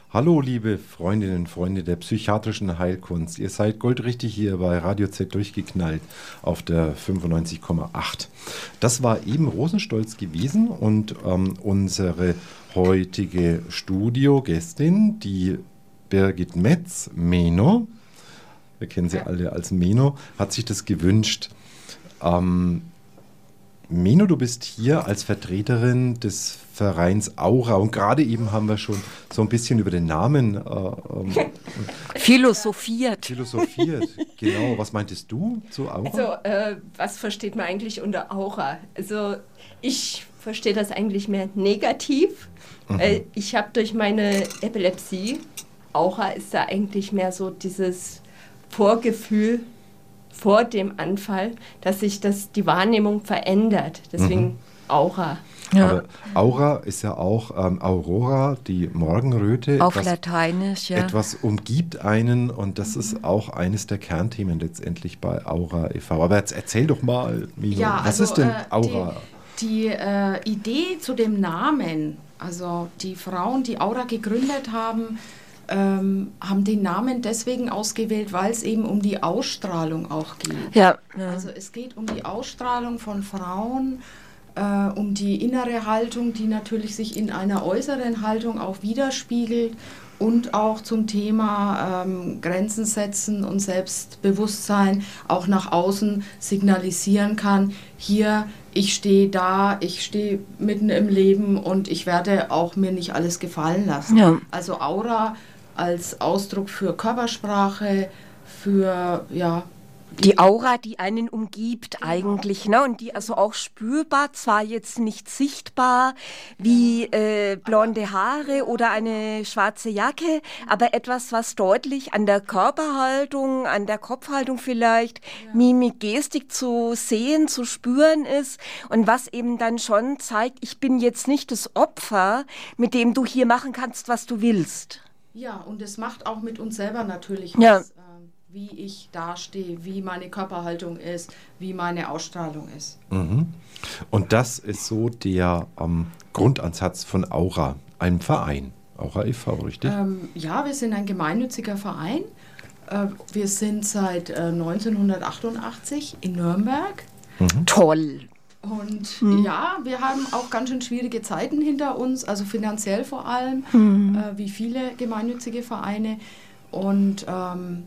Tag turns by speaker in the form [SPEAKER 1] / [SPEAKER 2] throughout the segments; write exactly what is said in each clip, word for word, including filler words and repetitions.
[SPEAKER 1] Hallo, liebe Freundinnen und Freunde der psychiatrischen Heilkunst. Ihr seid goldrichtig hier bei Radio Z durchgeknallt auf der fünfundneunzig Komma acht. Das war eben Rosenstolz gewesen und ähm, unsere heutige Studiogästin, die Birgit Metz, Meno, wir kennen sie alle als Meno, hat sich das gewünscht. Ähm, Meno, du bist hier als Vertreterin des Vereins Aura und gerade eben haben wir schon so ein bisschen über den Namen äh, ähm,
[SPEAKER 2] philosophiert.
[SPEAKER 1] Philosophiert, genau. Was meintest du zu Aura?
[SPEAKER 3] Also, äh, was versteht man eigentlich unter Aura? Also, ich verstehe das eigentlich mehr negativ. Mhm. Weil ich habe durch meine Epilepsie, Aura ist da eigentlich mehr so dieses Vorgefühl vor dem Anfall, dass sich das, die Wahrnehmung verändert. Deswegen mhm. Aura.
[SPEAKER 1] Ja. Aber Aura ist ja auch ähm, Aurora, die Morgenröte.
[SPEAKER 2] Auf etwas, Lateinisch, ja.
[SPEAKER 1] Etwas umgibt einen und das mhm. ist auch eines der Kernthemen letztendlich bei Aura e V. Aber jetzt erzähl doch mal, Milo,
[SPEAKER 4] ja,
[SPEAKER 1] was
[SPEAKER 4] also,
[SPEAKER 1] ist denn
[SPEAKER 4] äh,
[SPEAKER 1] Aura?
[SPEAKER 4] Die, die äh, Idee zu dem Namen, also die Frauen, die Aura gegründet haben, Ähm, haben den Namen deswegen ausgewählt, weil es eben um die Ausstrahlung auch geht.
[SPEAKER 2] Ja, ja.
[SPEAKER 4] Also es geht um die Ausstrahlung von Frauen, äh, um die innere Haltung, die natürlich sich in einer äußeren Haltung auch widerspiegelt und auch zum Thema ähm, Grenzen setzen und Selbstbewusstsein auch nach außen signalisieren kann. Hier, ich stehe da, ich stehe mitten im Leben und ich werde auch mir nicht alles gefallen lassen.
[SPEAKER 2] Ja.
[SPEAKER 4] Also Aura als Ausdruck für Körpersprache, für, ja...
[SPEAKER 2] Die, die Aura, die einen umgibt, genau. Eigentlich, ne? Und die also auch spürbar, zwar jetzt nicht sichtbar wie äh, blonde Haare oder eine schwarze Jacke, aber etwas, was deutlich an der Körperhaltung, an der Kopfhaltung vielleicht, ja. Mimik, Gestik zu sehen, zu spüren ist und was eben dann schon zeigt, ich bin jetzt nicht das Opfer, mit dem du hier machen kannst, was du willst.
[SPEAKER 4] Ja, und es macht auch mit uns selber natürlich
[SPEAKER 2] ja.
[SPEAKER 4] was, äh, wie ich dastehe, wie meine Körperhaltung ist, wie meine Ausstrahlung ist.
[SPEAKER 1] Mhm. Und das ist so der ähm, Grundansatz von Aura, einem Verein, Aura e V, richtig? Ähm,
[SPEAKER 4] ja, wir sind ein gemeinnütziger Verein. Äh, wir sind seit äh, neunzehnhundertachtundachtzig in Nürnberg.
[SPEAKER 2] Mhm. Toll!
[SPEAKER 4] Und mhm. ja, wir haben auch ganz schön schwierige Zeiten hinter uns, also finanziell vor allem,
[SPEAKER 2] mhm.
[SPEAKER 4] äh, wie viele gemeinnützige Vereine. Und ähm,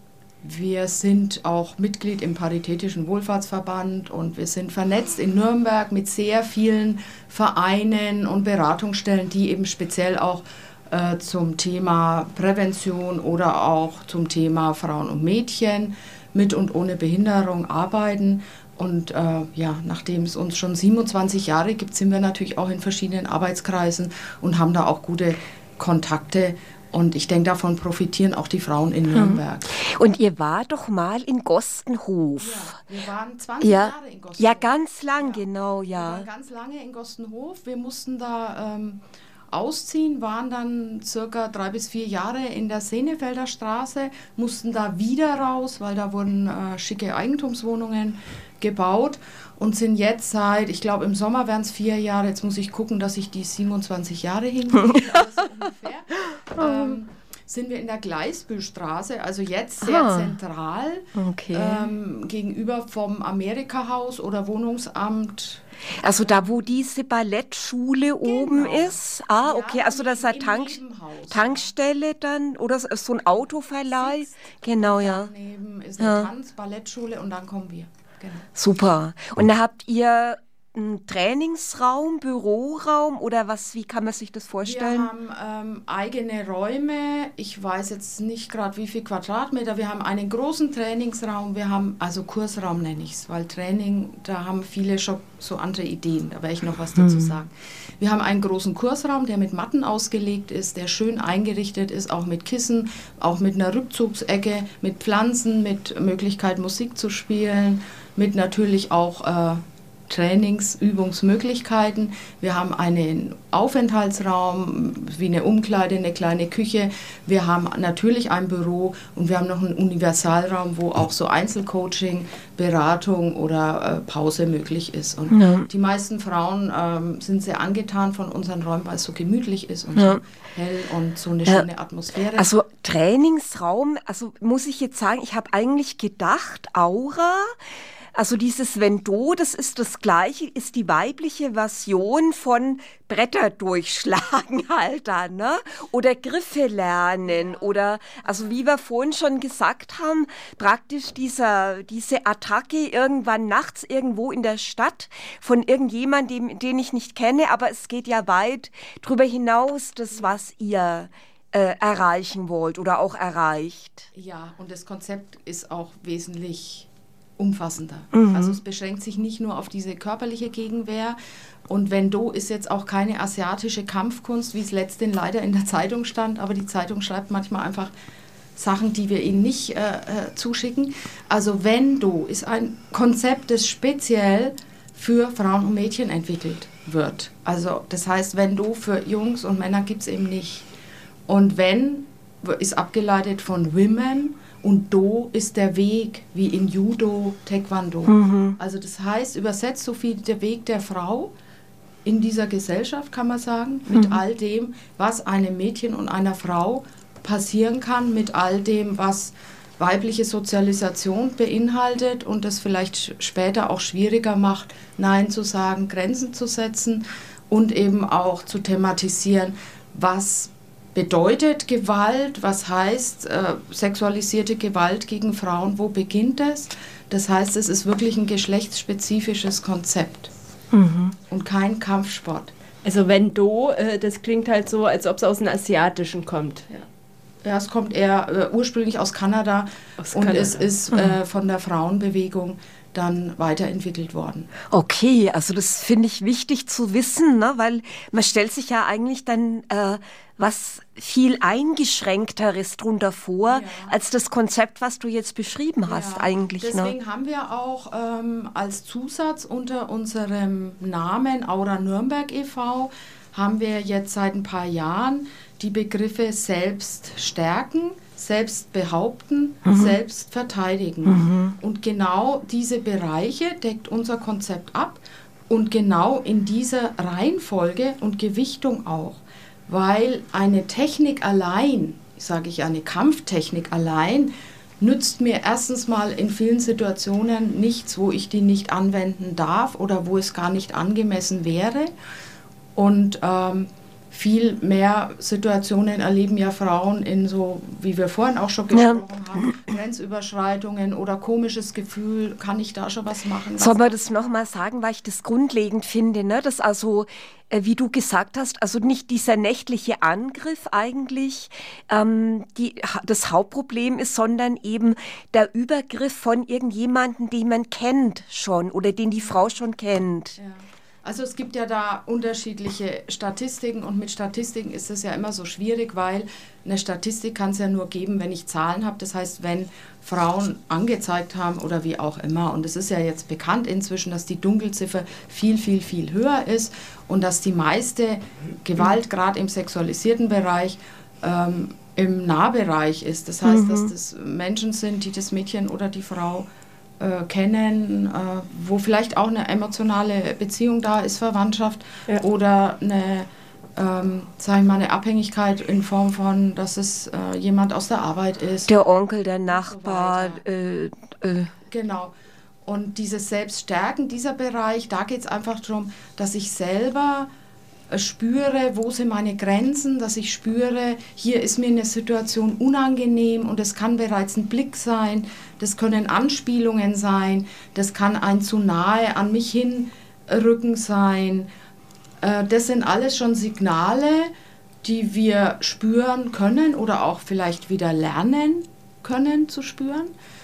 [SPEAKER 4] wir sind auch Mitglied im Paritätischen Wohlfahrtsverband und wir sind vernetzt in Nürnberg mit sehr vielen Vereinen und Beratungsstellen, die eben speziell auch äh, zum Thema Prävention oder auch zum Thema Frauen und Mädchen mit und ohne Behinderung arbeiten. Und äh, ja, nachdem es uns schon siebenundzwanzig Jahre gibt, sind wir natürlich auch in verschiedenen Arbeitskreisen und haben da auch gute Kontakte. Und ich denke, davon profitieren auch die Frauen in Nürnberg.
[SPEAKER 2] Und ihr wart doch mal in Gostenhof.
[SPEAKER 4] Ja, wir waren zwanzig
[SPEAKER 2] ja.
[SPEAKER 4] Jahre in Gostenhof.
[SPEAKER 2] Ja, ganz lang,
[SPEAKER 4] ja.
[SPEAKER 2] genau, ja.
[SPEAKER 4] Wir waren ganz lange in Gostenhof. Wir mussten da ähm, ausziehen, waren dann circa drei bis vier Jahre in der Senefelder Straße, mussten da wieder raus, weil da wurden äh, schicke Eigentumswohnungen gebaut und sind jetzt seit, ich glaube im Sommer wären es vier Jahre, jetzt muss ich gucken, dass ich die siebenundzwanzig Jahre hinkriege, also ungefähr, ähm, sind wir in der Gleisbühlstraße, also jetzt sehr
[SPEAKER 2] ah,
[SPEAKER 4] zentral,
[SPEAKER 2] okay.
[SPEAKER 4] ähm, gegenüber vom Amerika-Haus oder Wohnungsamt.
[SPEAKER 2] Also da, wo diese Ballettschule genau. oben ist? Ah,
[SPEAKER 4] ja,
[SPEAKER 2] okay, also das ist eine Tank Tankstelle dann oder so ein Autoverleih?
[SPEAKER 4] Sitzt,
[SPEAKER 2] genau, ja.
[SPEAKER 4] Daneben ist eine
[SPEAKER 2] ja.
[SPEAKER 4] Tanz-, Ballettschule und dann kommen wir. Genau.
[SPEAKER 2] Super. Und da habt ihr einen Trainingsraum, Büroraum oder was? Wie kann man sich das vorstellen?
[SPEAKER 4] Wir haben ähm, eigene Räume. Ich weiß jetzt nicht gerade, wie viel Quadratmeter. Wir haben einen großen Trainingsraum. Wir haben, also Kursraum nenne ich es, weil Training, da haben viele schon so andere Ideen. Da werde ich noch was dazu sagen. Wir haben einen großen Kursraum, der mit Matten ausgelegt ist, der schön eingerichtet ist, auch mit Kissen, auch mit einer Rückzugsecke, mit Pflanzen, mit Möglichkeit Musik zu spielen, mit natürlich auch äh, Trainingsübungsmöglichkeiten. Wir haben einen Aufenthaltsraum, wie eine Umkleide, eine kleine Küche. Wir haben natürlich ein Büro und wir haben noch einen Universalraum, wo auch so Einzelcoaching, Beratung oder äh, Pause möglich ist. Und ja. die meisten Frauen ähm, sind sehr angetan von unseren Räumen, weil es so gemütlich ist und ja. so hell und so eine ja. schöne Atmosphäre.
[SPEAKER 2] Also Trainingsraum, also muss ich jetzt sagen, ich habe eigentlich gedacht, Aura, also dieses Vendo, das ist das Gleiche, ist die weibliche Version von Bretter durchschlagen halt dann, ne? Oder Griffe lernen oder, also wie wir vorhin schon gesagt haben, praktisch dieser, diese Attacke irgendwann nachts irgendwo in der Stadt von irgendjemandem, den, den ich nicht kenne, aber es geht ja weit drüber hinaus, das, was ihr äh, erreichen wollt oder auch erreicht.
[SPEAKER 4] Ja, und das Konzept ist auch wesentlich umfassender. Mhm. Also es beschränkt sich nicht nur auf diese körperliche Gegenwehr und Vendo ist jetzt auch keine asiatische Kampfkunst, wie es letztens leider in der Zeitung stand, aber die Zeitung schreibt manchmal einfach Sachen, die wir ihnen nicht äh, äh, zuschicken. Also Vendo ist ein Konzept, das speziell für Frauen und Mädchen entwickelt wird. Also das heißt, Vendo für Jungs und Männer gibt es eben nicht. Und Ven ist abgeleitet von Women. Und Do ist der Weg, wie in Judo, Taekwondo. Mhm. Also das heißt, übersetzt so viel der Weg der Frau in dieser Gesellschaft, kann man sagen, mit mhm. all dem, was einem Mädchen und einer Frau passieren kann, mit all dem, was weibliche Sozialisation beinhaltet und das vielleicht später auch schwieriger macht, Nein zu sagen, Grenzen zu setzen und eben auch zu thematisieren, was bedeutet Gewalt, was heißt äh, sexualisierte Gewalt gegen Frauen, wo beginnt es? Das heißt, es ist wirklich ein geschlechtsspezifisches Konzept mhm. und kein Kampfsport.
[SPEAKER 3] Also Vendo, äh, das klingt halt so, als ob es aus dem Asiatischen kommt.
[SPEAKER 4] Ja, ja es kommt eher äh, ursprünglich aus Kanada aus und Kanada. Es ist mhm. äh, von der Frauenbewegung dann weiterentwickelt worden.
[SPEAKER 2] Okay, also das finde ich wichtig zu wissen, ne? Weil man stellt sich ja eigentlich dann äh, was viel Eingeschränkteres drunter vor, ja. als das Konzept, was du jetzt beschrieben hast, ja. eigentlich.
[SPEAKER 4] Deswegen
[SPEAKER 2] ne?
[SPEAKER 4] haben wir auch ähm, als Zusatz unter unserem Namen Aura Nürnberg e V haben wir jetzt seit ein paar Jahren die Begriffe selbst stärken, selbst behaupten, mhm. selbst verteidigen. Mhm. Und genau diese Bereiche deckt unser Konzept ab und genau in dieser Reihenfolge und Gewichtung auch. Weil eine Technik allein, sage ich eine Kampftechnik allein, nützt mir erstens mal in vielen Situationen nichts, wo ich die nicht anwenden darf oder wo es gar nicht angemessen wäre. Und ähm, viel mehr Situationen erleben ja Frauen in so, wie wir vorhin auch schon gesprochen ja. haben, Grenzüberschreitungen oder komisches Gefühl, kann ich da schon was machen?
[SPEAKER 2] Sollen wir das nochmal sagen, weil ich das grundlegend finde, ne? Dass also, äh, wie du gesagt hast, also nicht dieser nächtliche Angriff eigentlich ähm, die, das Hauptproblem ist, sondern eben der Übergriff von irgendjemandem, den man kennt schon oder den die Frau schon kennt.
[SPEAKER 4] Ja. Also es gibt ja da unterschiedliche Statistiken und mit Statistiken ist es ja immer so schwierig, weil eine Statistik kann es ja nur geben, wenn ich Zahlen habe. Das heißt, wenn Frauen angezeigt haben oder wie auch immer. Und es ist ja jetzt bekannt inzwischen, dass die Dunkelziffer viel, viel, viel höher ist und dass die meiste Gewalt gerade im sexualisierten Bereich ähm, im Nahbereich ist. Das heißt, mhm. dass das Menschen sind, die das Mädchen oder die Frau Äh, kennen, äh, wo vielleicht auch eine emotionale Beziehung da ist, Verwandtschaft ja. oder eine, ähm, sag ich mal, eine Abhängigkeit in Form von, dass es äh, jemand aus der Arbeit ist.
[SPEAKER 2] Der Onkel, der Nachbar.
[SPEAKER 4] So äh, äh. Genau. Und dieses Selbststärken, dieser Bereich, da geht es einfach darum, dass ich selber spüre, wo sind meine Grenzen, dass ich spüre, hier ist mir eine Situation unangenehm und es kann bereits ein Blick sein, das können Anspielungen sein, das kann ein zu nahe an mich hinrücken sein. Das sind alles schon Signale, die wir spüren können oder auch vielleicht wieder lernen können zu spüren.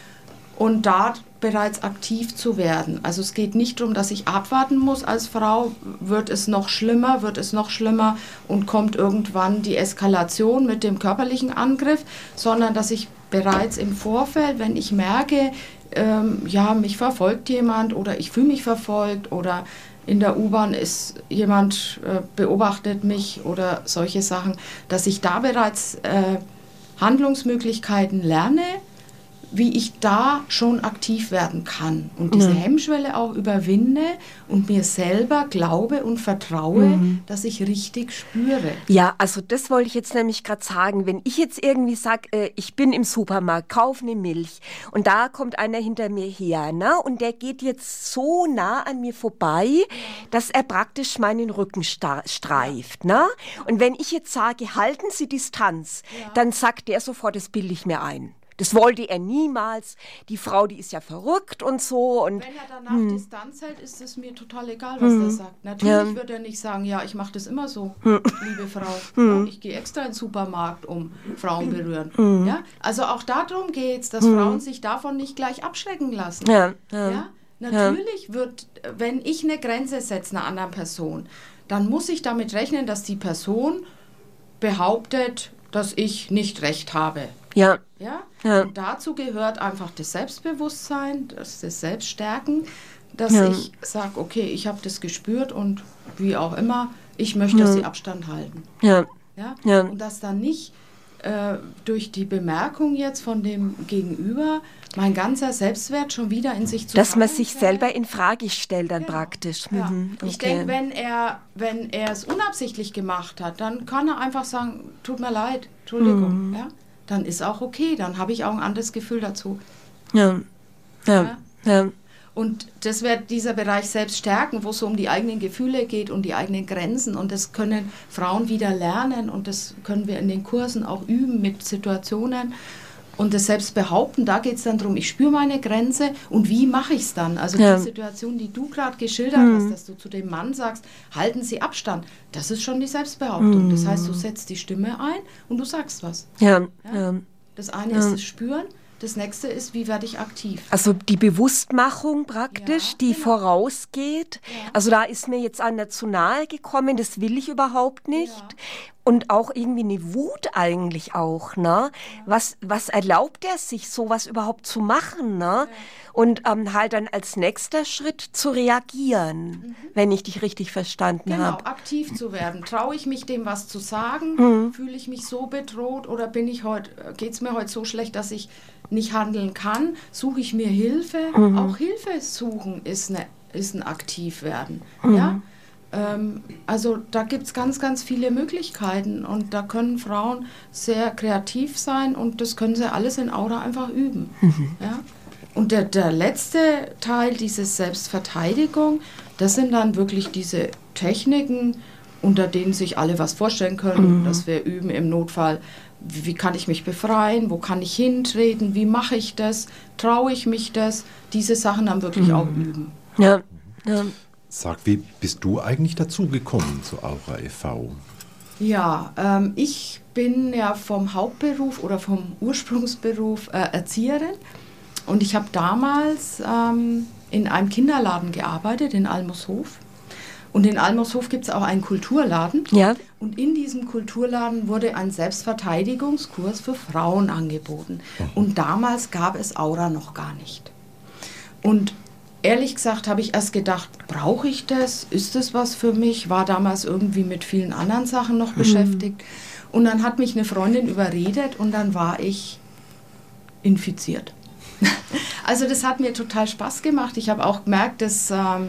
[SPEAKER 4] und da bereits aktiv zu werden. Also es geht nicht darum, dass ich abwarten muss als Frau, wird es noch schlimmer, wird es noch schlimmer und kommt irgendwann die Eskalation mit dem körperlichen Angriff, sondern dass ich bereits im Vorfeld, wenn ich merke, ähm, ja, mich verfolgt jemand oder ich fühle mich verfolgt oder in der U-Bahn ist jemand, äh, beobachtet mich oder solche Sachen, dass ich da bereits äh, Handlungsmöglichkeiten lerne, wie ich da schon aktiv werden kann und diese mhm. Hemmschwelle auch überwinde und mir selber glaube und vertraue, mhm. dass ich richtig spüre.
[SPEAKER 2] Ja, also das wollte ich jetzt nämlich gerade sagen. Wenn ich jetzt irgendwie sage, äh, ich bin im Supermarkt, kaufe eine Milch und da kommt einer hinter mir her, ne? Und der geht jetzt so nah an mir vorbei, ja. dass er praktisch meinen Rücken streift. Ne? Und wenn ich jetzt sage, halten Sie Distanz, ja. dann sagt der sofort, das bilde ich mir ein. Das wollte er niemals. Die Frau, die ist ja verrückt und so. Und
[SPEAKER 4] wenn er danach hm. Distanz hält, ist es mir total egal, was hm. er sagt. Natürlich ja. wird er nicht sagen, ja, ich mache das immer so, hm. liebe Frau. Hm. Ich gehe extra in den Supermarkt, um Frauen berühren. Hm. Ja? Also auch darum geht es, dass hm. Frauen sich davon nicht gleich abschrecken lassen. Ja. Ja? Ja? Natürlich ja. wird, wenn ich eine Grenze setze einer anderen Person, dann muss ich damit rechnen, dass die Person behauptet, dass ich nicht recht habe.
[SPEAKER 2] Ja.
[SPEAKER 4] Ja? Ja. Und dazu gehört einfach das Selbstbewusstsein, das, das Selbststärken, dass ja. ich sage, okay, ich habe das gespürt und wie auch immer, ich möchte, ja. dass sie Abstand halten.
[SPEAKER 2] Ja.
[SPEAKER 4] Ja?
[SPEAKER 2] Ja.
[SPEAKER 4] Und dass dann nicht äh, durch die Bemerkung jetzt von dem Gegenüber mein ganzer Selbstwert schon wieder in sich zu
[SPEAKER 2] Dass man sich selber in Frage stellt dann genau. praktisch.
[SPEAKER 4] Ja.
[SPEAKER 2] Mhm.
[SPEAKER 4] Ich
[SPEAKER 2] okay.
[SPEAKER 4] denke, wenn er, wenn er es unabsichtlich gemacht hat, dann kann er einfach sagen, tut mir leid, Entschuldigung, mhm. ja? Dann ist auch okay, dann habe ich auch ein anderes Gefühl dazu.
[SPEAKER 2] Ja, ja, ja. ja.
[SPEAKER 4] Und das wird dieser Bereich selbst stärken, wo es so um die eigenen Gefühle geht und die eigenen Grenzen. Und das können Frauen wieder lernen und das können wir in den Kursen auch üben mit Situationen. Und das Selbstbehaupten, da geht es dann darum, ich spüre meine Grenze und wie mache ich es dann? Also ja. die Situation, die du gerade geschildert mhm. hast, dass du zu dem Mann sagst, halten Sie Abstand, das ist schon die Selbstbehauptung. Mhm. Das heißt, du setzt die Stimme ein und du sagst was.
[SPEAKER 2] Ja.
[SPEAKER 4] Ja?
[SPEAKER 2] Ja.
[SPEAKER 4] Das eine ja. ist das Spüren, das nächste ist, wie werde ich aktiv?
[SPEAKER 2] Also die Bewusstmachung praktisch,
[SPEAKER 4] ja,
[SPEAKER 2] die
[SPEAKER 4] genau.
[SPEAKER 2] vorausgeht. Ja. Also da ist mir jetzt einer zu nahe gekommen, das will ich überhaupt nicht. Ja. Und auch irgendwie eine Wut eigentlich auch, ne? Ja. Was, was erlaubt er sich, sowas überhaupt zu machen, ne? Ja. Und ähm, halt dann als nächster Schritt zu reagieren, mhm. wenn ich dich richtig verstanden habe.
[SPEAKER 4] Genau, hab. aktiv zu werden. Traue ich mich, dem was zu sagen?
[SPEAKER 2] Mhm.
[SPEAKER 4] Fühle ich mich so bedroht oder bin ich heute, geht es mir heute so schlecht, dass ich nicht handeln kann? Suche ich mir Hilfe? Mhm. Auch Hilfe suchen ist, eine, ist ein Aktivwerden, mhm. ja? Also da gibt es ganz, ganz viele Möglichkeiten und da können Frauen sehr kreativ sein und das können sie alles in Aura einfach üben. Mhm. Ja? Und der, der letzte Teil, diese Selbstverteidigung, das sind dann wirklich diese Techniken, unter denen sich alle was vorstellen können, mhm. dass wir üben im Notfall, wie, wie kann ich mich befreien, wo kann ich hintreten, wie mache ich das, traue ich mich das, diese Sachen dann wirklich mhm. auch üben.
[SPEAKER 2] Ja, ja.
[SPEAKER 1] Sag, wie bist du eigentlich dazu gekommen zu Aura e V?
[SPEAKER 4] Ja, ähm, ich bin ja vom Hauptberuf oder vom Ursprungsberuf äh, Erzieherin und ich habe damals ähm, in einem Kinderladen gearbeitet, in Almoshof. Und in Almoshof gibt es auch einen Kulturladen.
[SPEAKER 2] Ja.
[SPEAKER 4] Und in diesem Kulturladen wurde ein Selbstverteidigungskurs für Frauen angeboten. Mhm. Und damals gab es Aura noch gar nicht. Und ehrlich gesagt habe ich erst gedacht, brauche ich das? Ist das was für mich? War damals irgendwie mit vielen anderen Sachen noch mhm. beschäftigt. Und dann hat mich eine Freundin überredet und dann war ich infiziert. Also das hat mir total Spaß gemacht. Ich habe auch gemerkt, dass, ähm,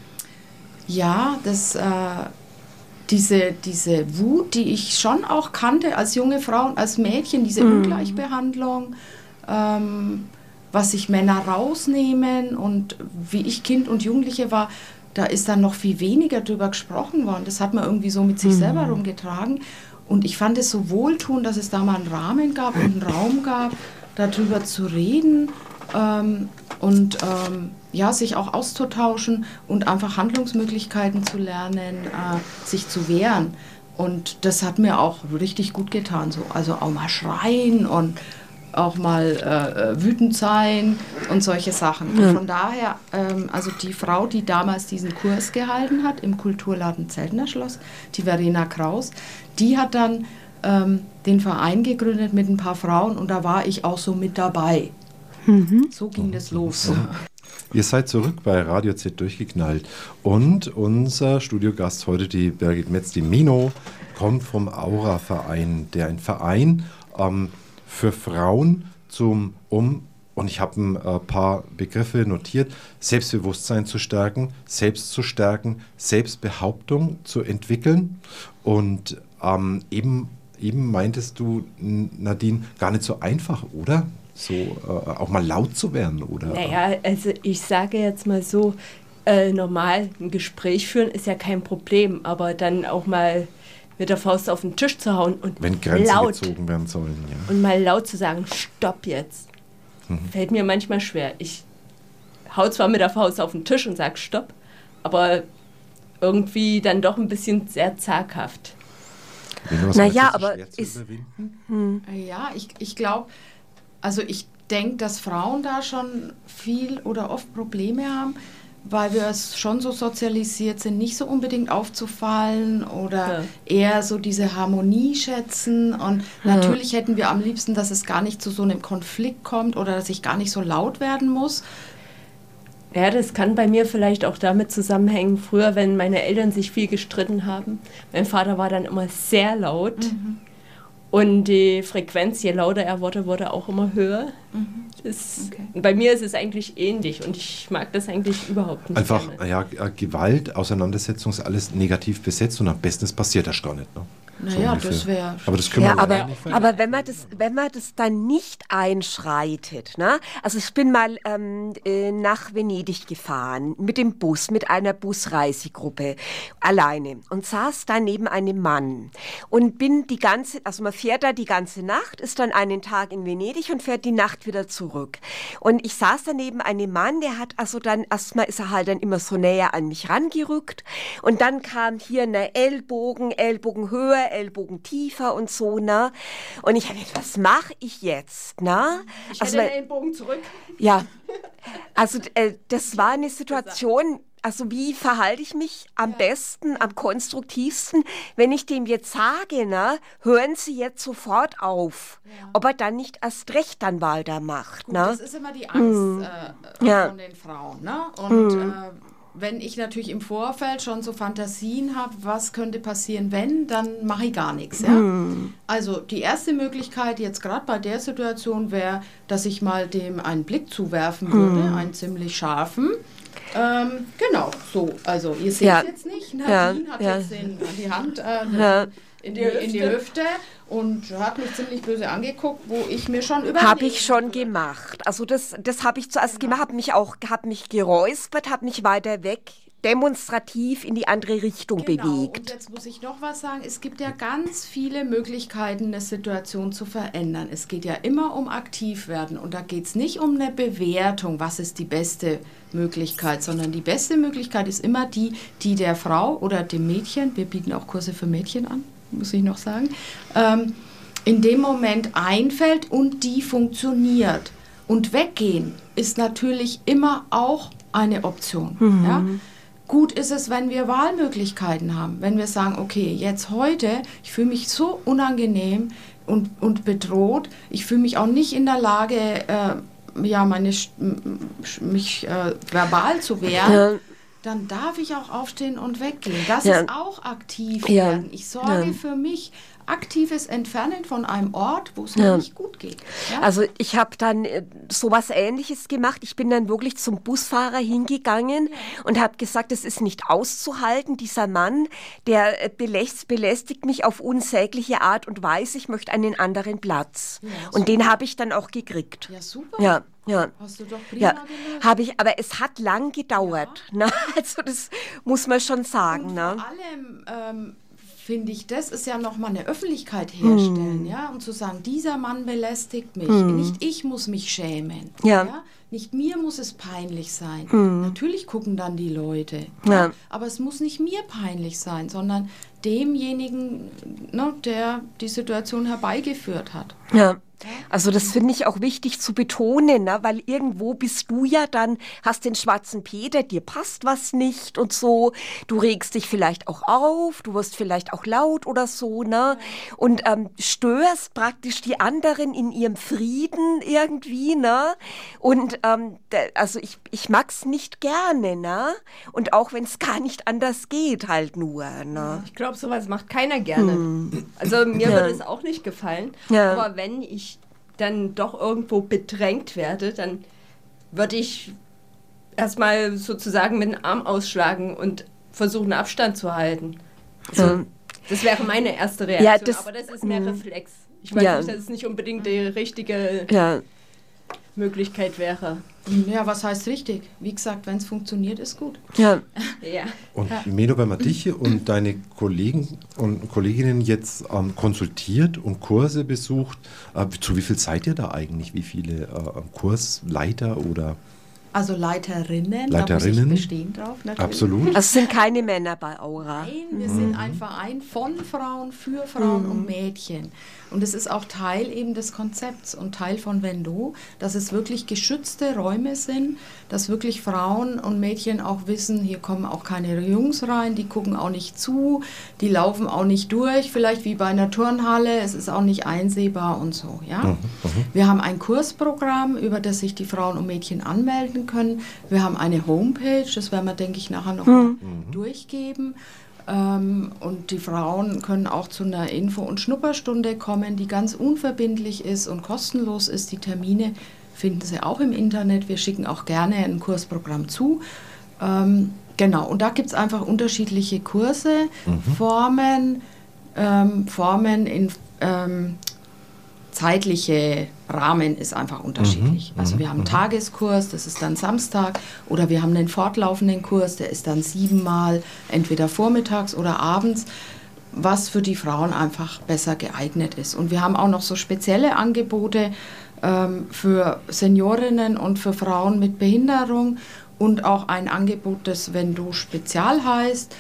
[SPEAKER 4] ja, dass äh, diese, diese Wut, die ich schon auch kannte als junge Frau und als Mädchen, diese mhm. Ungleichbehandlung, ähm, was sich Männer rausnehmen und wie ich Kind und Jugendliche war, da ist dann noch viel weniger drüber gesprochen worden. Das hat man irgendwie so mit sich mhm. selber rumgetragen. Und ich fand es so wohltuend, dass es da mal einen Rahmen gab und einen Raum gab, darüber zu reden ähm, und ähm, ja, sich auch auszutauschen und einfach Handlungsmöglichkeiten zu lernen, äh, sich zu wehren. Und das hat mir auch richtig gut getan. So. Also auch mal schreien und auch mal äh, wütend sein und solche Sachen. Und von daher, ähm, also die Frau, die damals diesen Kurs gehalten hat im Kulturladen Zeltner Schloss, die Verena Kraus, die hat dann ähm, den Verein gegründet mit ein paar Frauen und da war ich auch so mit dabei. Mhm. So ging das los.
[SPEAKER 1] Ja. Ihr seid zurück bei Radio Z durchgeknallt und unser Studiogast heute, die Birgit Metz, die Mino, kommt vom Aura-Verein, der ein Verein ähm, für Frauen zum, um, und ich habe ein äh, paar Begriffe notiert, Selbstbewusstsein zu stärken, selbst zu stärken, Selbstbehauptung zu entwickeln und ähm, eben Eben meintest du, Nadine, gar nicht so einfach, oder? So äh, auch mal laut zu werden, oder?
[SPEAKER 3] Naja, also ich sage jetzt mal so, äh, normal ein Gespräch führen ist ja kein Problem, aber dann auch mal mit der Faust auf den Tisch zu hauen und
[SPEAKER 1] wenn Grenzen
[SPEAKER 3] laut
[SPEAKER 1] gezogen werden sollen, ja.
[SPEAKER 3] Und mal laut zu sagen, stopp jetzt, mhm. fällt mir manchmal schwer. Ich hau zwar mit der Faust auf den Tisch und sage stopp, aber irgendwie dann doch ein bisschen sehr zaghaft.
[SPEAKER 2] Naja, aber ist,
[SPEAKER 4] hm. ja, ich, ich glaube, also ich denke, dass Frauen da schon viel oder oft Probleme haben, weil wir es schon so sozialisiert sind, nicht so unbedingt aufzufallen oder ja. eher so diese Harmonie schätzen und ja. natürlich hätten wir am liebsten, dass es gar nicht zu so einem Konflikt kommt oder dass ich gar nicht so laut werden muss.
[SPEAKER 3] Ja, das kann bei mir vielleicht auch damit zusammenhängen, früher, wenn meine Eltern sich viel gestritten haben. Mein Vater war dann immer sehr laut mhm. und die Frequenz, je lauter er wurde, wurde auch immer höher. Mhm. Das, okay. Bei mir ist es eigentlich ähnlich und ich mag das eigentlich überhaupt nicht.
[SPEAKER 1] Einfach
[SPEAKER 3] gerne.
[SPEAKER 1] Ja, Gewalt, Auseinandersetzung ist alles negativ besetzt und am besten es passiert erst gar nicht. Ne?
[SPEAKER 4] Naja, so das wäre...
[SPEAKER 1] Aber das können
[SPEAKER 2] ja,
[SPEAKER 1] wir
[SPEAKER 2] aber,
[SPEAKER 1] nicht
[SPEAKER 2] aber wenn man das, wenn man das dann nicht einschreitet, ne? Also ich bin mal ähm, nach Venedig gefahren mit dem Bus, mit einer Busreisegruppe, alleine und saß da neben einem Mann und bin die ganze, also man fährt da die ganze Nacht, ist dann einen Tag in Venedig und fährt die Nacht wieder zurück. Und ich saß da neben einem Mann, der hat also dann, erstmal ist er halt dann immer so näher an mich rangerückt und dann kam hier eine Ellbogen, Ellbogen höher, Ellbogen tiefer und so, ne? Und ich habe gedacht, was mache ich jetzt, ne?
[SPEAKER 3] Ich
[SPEAKER 2] also,
[SPEAKER 3] hätte den Ellbogen zurück.
[SPEAKER 2] Ja, also äh, das war eine Situation, also wie verhalte ich mich am ja. besten, am konstruktivsten, wenn ich dem jetzt sage, ne, hören Sie jetzt sofort auf, ja. ob er dann nicht erst recht dann weitermacht.
[SPEAKER 4] Gut,
[SPEAKER 2] ne?
[SPEAKER 4] Das ist immer die Angst mm. äh,
[SPEAKER 2] ja.
[SPEAKER 4] von den Frauen, ne? Und
[SPEAKER 2] mm.
[SPEAKER 4] äh, wenn ich natürlich im Vorfeld schon so Fantasien habe, was könnte passieren, wenn, dann mache ich gar nichts. Ja? Mm. Also die erste Möglichkeit jetzt gerade bei der Situation wäre, dass ich mal dem einen Blick zuwerfen würde, mm. einen ziemlich scharfen. Ähm, genau, so. Also ihr seht
[SPEAKER 2] ja.
[SPEAKER 4] es jetzt nicht. Nadine
[SPEAKER 2] ja.
[SPEAKER 4] hat
[SPEAKER 2] ja.
[SPEAKER 4] jetzt den, die Hand äh,
[SPEAKER 2] ja.
[SPEAKER 4] in, die, in die Hüfte und hat mich ziemlich böse angeguckt, wo ich mir schon überlegt
[SPEAKER 2] habe. Habe ich schon gemacht. Also das, das habe ich zuerst genau. gemacht, habe mich auch hab mich geräuspert, habe mich weiter weg demonstrativ in die andere Richtung
[SPEAKER 4] genau.
[SPEAKER 2] bewegt.
[SPEAKER 4] Und jetzt muss ich noch was sagen. Es gibt ja ganz viele Möglichkeiten, eine Situation zu verändern. Es geht ja immer um Aktivwerden und da geht es nicht um eine Bewertung, was ist die beste Möglichkeit, sondern die beste Möglichkeit ist immer die, die der Frau oder dem Mädchen, wir bieten auch Kurse für Mädchen an, muss ich noch sagen, ähm, in dem Moment einfällt und die funktioniert. Und weggehen ist natürlich immer auch eine Option. Mhm. Ja? Gut ist es, wenn wir Wahlmöglichkeiten haben, wenn wir sagen, okay, jetzt heute, ich fühle mich so unangenehm und, und bedroht, ich fühle mich auch nicht in der Lage, äh, ja, meine, mich äh, verbal zu wehren, ja. dann darf ich auch aufstehen und weggehen. Das ja. ist auch aktiv
[SPEAKER 2] ja.
[SPEAKER 4] werden. Ich sorge ja. für mich. Aktives Entfernen von einem Ort, wo es mir ja. nicht gut geht. Ja?
[SPEAKER 2] Also ich habe dann äh, sowas Ähnliches gemacht. Ich bin dann wirklich zum Busfahrer hingegangen ja. und habe gesagt, es ist nicht auszuhalten, dieser Mann, der äh, beläst, belästigt mich auf unsägliche Art und Weise, ich möchte einen anderen Platz. Ja, und den habe ich dann auch gekriegt.
[SPEAKER 4] Ja, super.
[SPEAKER 2] Ja. Ja.
[SPEAKER 4] Hast du doch prima
[SPEAKER 2] ja,
[SPEAKER 4] gelöst.
[SPEAKER 2] habe ich, aber es hat lang gedauert. Ja. Ne? Also das muss man schon sagen.
[SPEAKER 4] Und
[SPEAKER 2] ne?
[SPEAKER 4] vor allem ähm, finde ich, das ist ja nochmal eine Öffentlichkeit herstellen, mm. ja, und zu sagen, dieser Mann belästigt mich, mm. nicht ich muss mich schämen,
[SPEAKER 2] ja.
[SPEAKER 4] ja? Nicht mir muss es peinlich sein.
[SPEAKER 2] Mm.
[SPEAKER 4] Natürlich gucken dann die Leute,
[SPEAKER 2] ja.
[SPEAKER 4] Ja? Aber es muss nicht mir peinlich sein, sondern demjenigen, ne, der die Situation herbeigeführt hat.
[SPEAKER 2] Ja. Also das finde ich auch wichtig zu betonen, ne? Weil irgendwo bist du ja dann, hast den schwarzen Peter, dir passt was nicht und so. Du regst dich vielleicht auch auf, du wirst vielleicht auch laut oder so, ne? Und ähm, störst praktisch die anderen in ihrem Frieden irgendwie, ne? Und ähm, de, also ich, ich mag's nicht gerne, ne? Und auch wenn es gar nicht anders geht, halt nur, ne?
[SPEAKER 3] Ich glaube, sowas macht keiner gerne. Hm. Also mir
[SPEAKER 2] Ja.
[SPEAKER 3] würde es auch nicht gefallen.
[SPEAKER 2] Ja.
[SPEAKER 3] Aber wenn ich dann doch irgendwo bedrängt werde, dann würde ich erstmal sozusagen mit dem Arm ausschlagen und versuchen, Abstand zu halten. Also,
[SPEAKER 2] Ja.
[SPEAKER 3] Das wäre meine erste Reaktion,
[SPEAKER 2] Ja, das-
[SPEAKER 3] aber das ist mehr
[SPEAKER 2] mh.
[SPEAKER 3] Reflex. Ich weiß
[SPEAKER 2] Ja.
[SPEAKER 3] nicht, dass es nicht unbedingt die richtige
[SPEAKER 2] Ja.
[SPEAKER 3] Möglichkeit wäre.
[SPEAKER 4] Ja, was heißt richtig? Wie gesagt, wenn es funktioniert, ist gut.
[SPEAKER 2] Ja.
[SPEAKER 3] Ja.
[SPEAKER 1] Und Meno, wenn man dich und deine Kollegen und Kolleginnen jetzt ähm, konsultiert und Kurse besucht, äh, zu wie viel seid ihr da eigentlich? Wie viele äh, Kursleiter oder
[SPEAKER 4] Also Leiterinnen,
[SPEAKER 1] Leiterinnen.
[SPEAKER 4] da muss ich bestehen drauf. Natürlich.
[SPEAKER 1] absolut?
[SPEAKER 2] Also es sind keine Männer bei Aura.
[SPEAKER 4] Nein, wir sind ein Verein von Frauen, für Frauen und Mädchen. Und es ist auch Teil eben des Konzepts und Teil von Vendo, dass es wirklich geschützte Räume sind, dass wirklich Frauen und Mädchen auch wissen, hier kommen auch keine Jungs rein, die gucken auch nicht zu, die laufen auch nicht durch, vielleicht wie bei einer Turnhalle, es ist auch nicht einsehbar und so. Ja?
[SPEAKER 1] Mhm,
[SPEAKER 4] Wir haben ein Kursprogramm, über das sich die Frauen und Mädchen anmelden können. Wir haben eine Homepage, das werden wir, denke ich, nachher noch mal durchgeben. Ähm, und die Frauen können auch zu einer Info- und Schnupperstunde kommen, die ganz unverbindlich ist und kostenlos ist. Die Termine finden Sie auch im Internet. Wir schicken auch gerne ein Kursprogramm zu. Ähm, genau, und da gibt es einfach unterschiedliche Kurse, Formen, ähm, Formen in ähm, zeitliche Rahmen ist einfach unterschiedlich.
[SPEAKER 1] Mhm,
[SPEAKER 4] also
[SPEAKER 1] mhm,
[SPEAKER 4] wir haben einen
[SPEAKER 1] mhm.
[SPEAKER 4] Tageskurs, das ist dann Samstag, oder wir haben einen fortlaufenden Kurs, der ist dann siebenmal, entweder vormittags oder abends, was für die Frauen einfach besser geeignet ist. Und wir haben auch noch so spezielle Angebote ähm, für Seniorinnen und für Frauen mit Behinderung und auch ein Angebot, das Vendo Spezial heißt.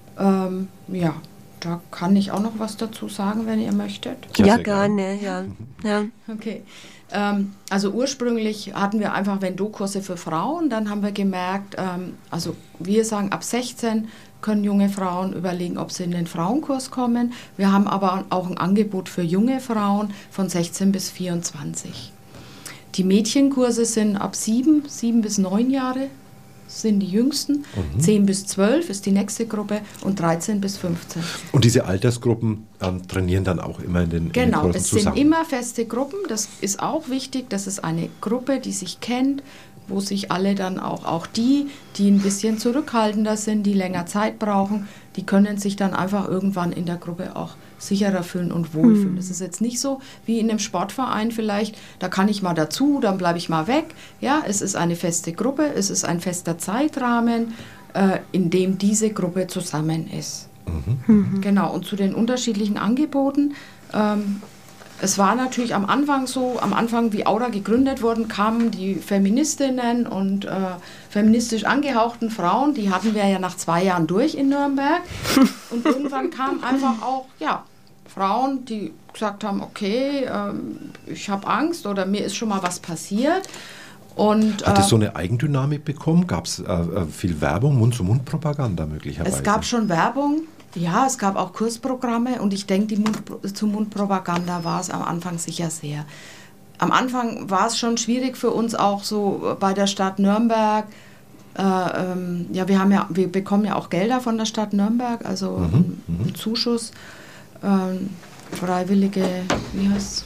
[SPEAKER 4] Ähm, ja, da kann ich auch noch was dazu sagen, wenn ihr möchtet.
[SPEAKER 1] Ja,
[SPEAKER 2] Ja,
[SPEAKER 1] sehr
[SPEAKER 2] gerne, ja. ja.
[SPEAKER 4] Okay. Ähm, also ursprünglich hatten wir einfach Vendo-Kurse für Frauen. Dann haben wir gemerkt, ähm, also wir sagen, ab sechzehn können junge Frauen überlegen, ob sie in den Frauenkurs kommen. Wir haben aber auch ein Angebot für junge Frauen von sechzehn bis vierundzwanzig. Die Mädchenkurse sind ab sieben, sieben bis neun Jahre sind die jüngsten,
[SPEAKER 1] Mhm.
[SPEAKER 4] zehn bis zwölf ist die nächste Gruppe und dreizehn bis fünfzehn.
[SPEAKER 1] Und diese Altersgruppen ähm, trainieren dann auch immer in den, in den
[SPEAKER 4] Genau,
[SPEAKER 1] Kursen
[SPEAKER 4] es
[SPEAKER 1] zusammen.
[SPEAKER 4] sind immer feste Gruppen, das ist auch wichtig, das ist eine Gruppe, die sich kennt, wo sich alle dann auch, auch die, die ein bisschen zurückhaltender sind, die länger Zeit brauchen, die können sich dann einfach irgendwann in der Gruppe auch sicherer fühlen und wohlfühlen. Das ist jetzt nicht so wie in einem Sportverein vielleicht, da kann ich mal dazu, dann bleibe ich mal weg. Ja, es ist eine feste Gruppe, es ist ein fester Zeitrahmen, äh, in dem diese Gruppe zusammen ist.
[SPEAKER 1] Mhm.
[SPEAKER 4] Genau, und zu den unterschiedlichen Angeboten. Ähm, es war natürlich am Anfang so, am Anfang, wie Aura gegründet wurden, kamen die Feministinnen und äh, feministisch angehauchten Frauen, die hatten wir ja nach zwei Jahren durch in Nürnberg. Und irgendwann kamen einfach auch, ja, Frauen, die gesagt haben, okay, ähm, ich habe Angst oder mir ist schon mal was passiert. Und,
[SPEAKER 1] Hat es
[SPEAKER 4] äh,
[SPEAKER 1] so eine Eigendynamik bekommen? Gab es äh, äh, viel Werbung, Mund-zu-Mund-Propaganda möglicherweise?
[SPEAKER 4] Es gab schon Werbung, ja, es gab auch Kursprogramme und ich denke, die Mund-zu-Mund-Propaganda war es am Anfang sicher sehr. Am Anfang war es schon schwierig für uns auch so bei der Stadt Nürnberg. Äh, ähm, ja, wir haben ja, wir bekommen ja auch Gelder von der Stadt Nürnberg, also
[SPEAKER 1] Mhm,
[SPEAKER 4] einen,
[SPEAKER 1] mhm.
[SPEAKER 4] einen Zuschuss, ähm, freiwillige, wie heißt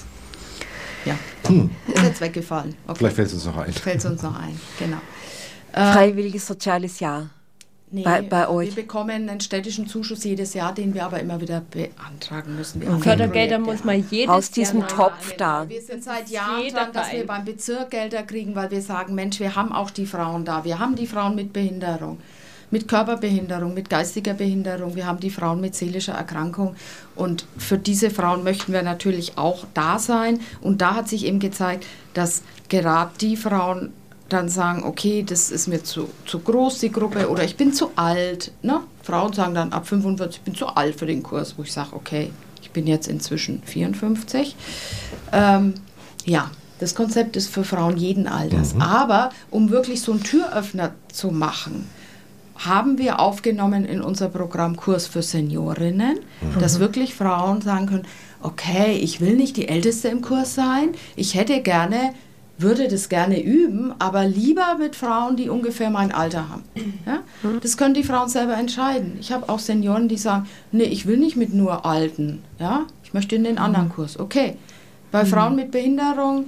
[SPEAKER 4] Ja,
[SPEAKER 1] Hm.
[SPEAKER 4] ist jetzt weggefallen. Okay.
[SPEAKER 1] Vielleicht fällt es uns noch ein.
[SPEAKER 4] Fällt es uns noch ein, genau. Äh,
[SPEAKER 2] Freiwilliges soziales Jahr.
[SPEAKER 4] Nee,
[SPEAKER 2] Bei- bei euch.
[SPEAKER 4] Wir bekommen einen städtischen Zuschuss jedes Jahr, den wir aber immer wieder beantragen müssen. Wir haben
[SPEAKER 3] Fördergelder
[SPEAKER 4] Projekte.
[SPEAKER 3] muss man jedes
[SPEAKER 2] Aus diesem
[SPEAKER 3] Jahr
[SPEAKER 2] Topf da.
[SPEAKER 4] Wir sind seit Jahren
[SPEAKER 3] jeder
[SPEAKER 4] dran, dass wir
[SPEAKER 3] Verein.
[SPEAKER 4] beim Bezirk Gelder kriegen, weil wir sagen, Mensch, wir haben auch die Frauen da. Wir haben die Frauen mit Behinderung, mit Körperbehinderung, mit geistiger Behinderung. Wir haben die Frauen mit seelischer Erkrankung. Und für diese Frauen möchten wir natürlich auch da sein. Und da hat sich eben gezeigt, dass gerade die Frauen dann sagen, okay, das ist mir zu, zu groß, die Gruppe, oder ich bin zu alt. Ne? Frauen sagen dann ab fünfundvierzig, ich bin zu alt für den Kurs, wo ich sage, okay, ich bin jetzt inzwischen vierundfünfzig. Ähm, ja, das Konzept ist für Frauen jeden Alters. Mhm. Aber um wirklich so einen Türöffner zu machen, haben wir aufgenommen in unser Programm Kurs für Seniorinnen, mhm. dass wirklich Frauen sagen können, okay, ich will nicht die Älteste im Kurs sein, ich hätte gerne, würde das gerne üben, aber lieber mit Frauen, die ungefähr mein Alter haben. Ja? Mhm. Das können die Frauen selber entscheiden. Ich habe auch Senioren, die sagen, nee, ich will nicht mit nur Alten, ja? Ich möchte in den anderen Kurs. Okay, bei mhm. Frauen mit Behinderung,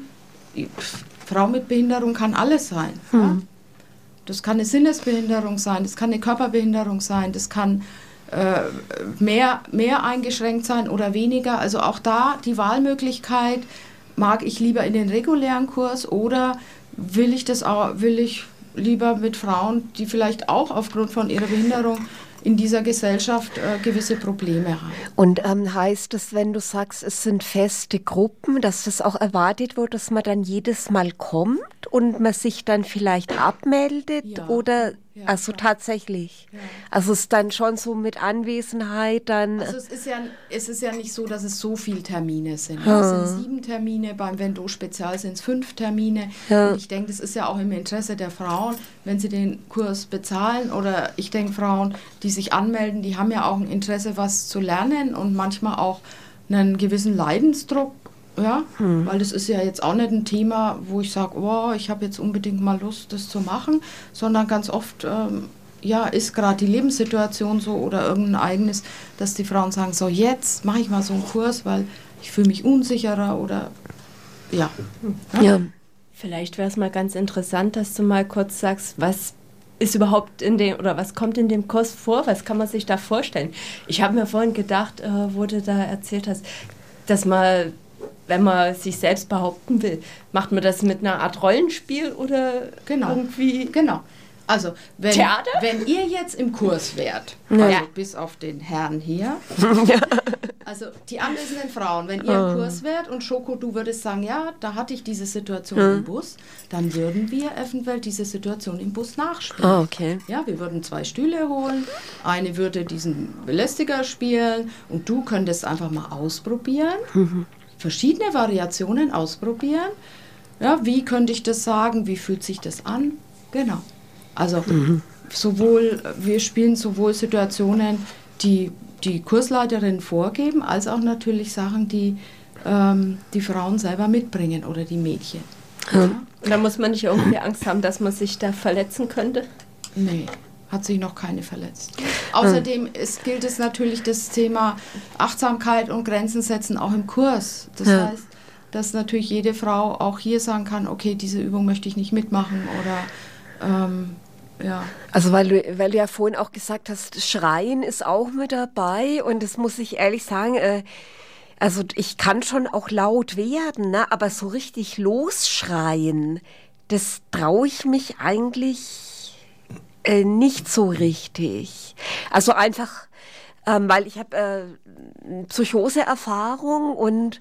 [SPEAKER 4] Frau mit Behinderung kann alles sein. Mhm. Ja? Das kann eine Sinnesbehinderung sein, das kann eine Körperbehinderung sein, das kann äh, mehr, mehr eingeschränkt sein oder weniger. Also auch da die Wahlmöglichkeit, mag ich lieber in den regulären Kurs oder will ich das auch, will ich lieber mit Frauen, die vielleicht auch aufgrund von ihrer Behinderung in dieser Gesellschaft äh, gewisse Probleme haben.
[SPEAKER 2] Und ähm, heißt das, wenn du sagst, es sind feste Gruppen, dass das auch erwartet wird, dass man dann jedes Mal kommt und man sich dann vielleicht abmeldet? Ja. Oder ja, also klar. Tatsächlich? Ja. Also es ist dann schon so mit Anwesenheit dann...
[SPEAKER 4] Also es ist ja, es ist ja nicht so, dass es so viele Termine sind. Ja. Es sind sieben Termine, beim Vendo Spezial sind es fünf Termine. Ja. Und ich denke, das ist ja auch im Interesse der Frauen, wenn sie den Kurs bezahlen. Oder ich denke, Frauen, die sich anmelden, die haben ja auch ein Interesse, was zu lernen und manchmal auch einen gewissen Leidensdruck. Ja, hm. weil das ist ja jetzt auch nicht ein Thema, wo ich sage, oh, ich habe jetzt unbedingt mal Lust, das zu machen, sondern ganz oft ähm, ja, ist gerade die Lebenssituation so oder irgendein Ereignis, dass die Frauen sagen, so jetzt mache ich mal so einen Kurs, weil ich fühle mich unsicherer oder ja.
[SPEAKER 3] ja. ja. Vielleicht wäre es mal ganz interessant, dass du mal kurz sagst, was ist überhaupt in dem, oder was kommt in dem Kurs vor, was kann man sich da vorstellen? Ich habe mir vorhin gedacht, äh, wo du da erzählt hast, dass man, wenn man sich selbst behaupten will, macht man das mit einer Art Rollenspiel oder
[SPEAKER 4] genau.
[SPEAKER 3] irgendwie...
[SPEAKER 4] Genau. Also, wenn,
[SPEAKER 3] Theater?
[SPEAKER 4] wenn ihr jetzt im Kurs wärt, also ja. bis auf den Herrn hier, ja. also die anwesenden Frauen, wenn ihr im Kurs wärt und Schoko, du würdest sagen, ja, da hatte ich diese Situation mhm. im Bus, dann würden wir eventuell diese Situation im Bus nachspielen.
[SPEAKER 2] Oh, okay.
[SPEAKER 4] Ja, wir würden zwei Stühle holen, eine würde diesen Belästiger spielen und du könntest einfach mal ausprobieren, mhm. verschiedene Variationen ausprobieren. Ja, wie könnte ich das sagen, wie fühlt sich das an? Genau. Also mhm. sowohl, wir spielen sowohl Situationen, die die Kursleiterin vorgeben, als auch natürlich Sachen, die ähm, die Frauen selber mitbringen oder die Mädchen.
[SPEAKER 3] Ja. Ja. Und da muss man nicht irgendwie Angst haben, dass man sich da verletzen könnte?
[SPEAKER 4] Nee, hat sich noch keine verletzt. Außerdem ist, gilt es natürlich das Thema Achtsamkeit und Grenzen setzen auch im Kurs. Das ja. heißt, dass natürlich jede Frau auch hier sagen kann, okay, diese Übung möchte ich nicht mitmachen oder ähm, ja.
[SPEAKER 2] Also weil du, weil du ja vorhin auch gesagt hast, Schreien ist auch mit dabei und das muss ich ehrlich sagen, äh, also ich kann schon auch laut werden, ne? Aber so richtig losschreien, das traue ich mich eigentlich äh, nicht so richtig. Also einfach, ähm, weil ich habe äh, Psychoseerfahrung und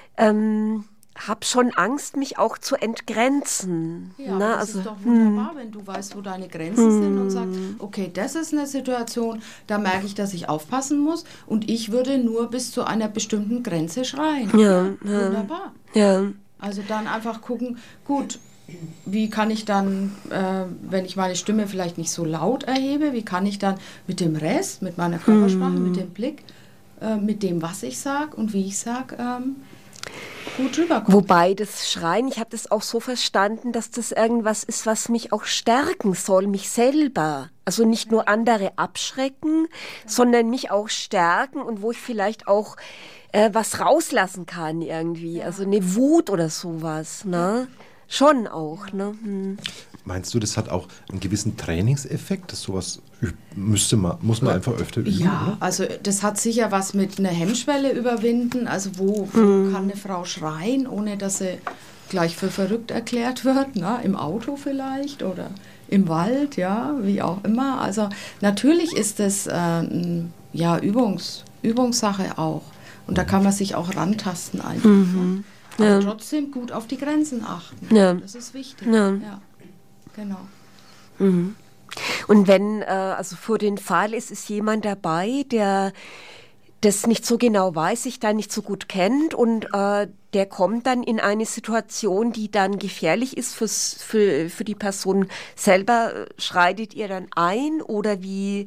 [SPEAKER 2] ähm, habe schon Angst, mich auch zu entgrenzen.
[SPEAKER 4] Ja,
[SPEAKER 2] ne?
[SPEAKER 4] das
[SPEAKER 2] also,
[SPEAKER 4] ist doch wunderbar, hm. wenn du weißt, wo deine Grenzen hm. sind und sagst, okay, das ist eine Situation, da merke ich, dass ich aufpassen muss und ich würde nur bis zu einer bestimmten Grenze schreien.
[SPEAKER 2] Ja, ja.
[SPEAKER 4] Wunderbar.
[SPEAKER 2] Ja.
[SPEAKER 4] Also dann einfach gucken, gut, wie kann ich dann, äh, wenn ich meine Stimme vielleicht nicht so laut erhebe, wie kann ich dann mit dem Rest, mit meiner Körpersprache, hm. mit dem Blick, äh, mit dem, was ich sage und wie ich sage, ähm, gut rüberkommt.
[SPEAKER 2] Wobei das Schreien, ich habe das auch so verstanden, dass das irgendwas ist, was mich auch stärken soll, mich selber. Also nicht nur andere abschrecken, sondern mich auch stärken und wo ich vielleicht auch äh, was rauslassen kann irgendwie. Ja. Also eine Wut oder sowas, ne? Schon auch, ne? Hm.
[SPEAKER 1] Meinst du, das hat auch einen gewissen Trainingseffekt? Das sowas müsste man, muss man einfach öfter üben?
[SPEAKER 4] Ja,
[SPEAKER 1] oder?
[SPEAKER 4] Also das hat sicher was mit einer Hemmschwelle überwinden. Also wo, wo mhm. kann eine Frau schreien, ohne dass sie gleich für verrückt erklärt wird? Ne? Im Auto vielleicht oder im Wald, ja, wie auch immer. Also natürlich ist das äh, ein, ja, Übungs, Übungssache auch. Und da kann man sich auch rantasten einfach. Mhm. Aber ja. trotzdem gut auf die Grenzen achten. Ja. Das ist wichtig. Ja. Ja. Genau.
[SPEAKER 2] Mhm. Und wenn, äh, also für den Fall ist, ist jemand dabei, der, das nicht so genau weiß, sich da nicht so gut kennt und äh, der kommt dann in eine Situation, die dann gefährlich ist fürs, für, für die Person selber. Schreitet ihr dann ein oder wie?